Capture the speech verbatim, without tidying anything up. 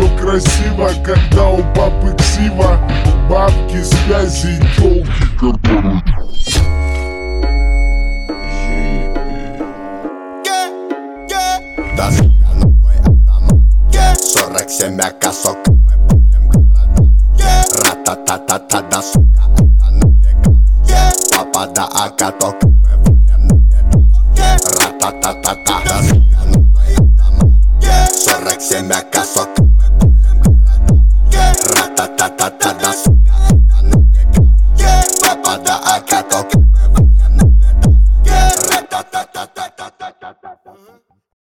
все красиво, когда у папы ксива. Бабки, связи и тёлки, которые... Да, сука, новый автомат. Сорок семь ака, сока, мы палим города. Ра-та-та-та-та, да, сука, это навека. Папа да ака, то как мы валим на бедах. Ра-та-та-та-та, да, сука, новый автомат. Сорок семь ака, сока, мы палим города. Ра-та-та-та-та.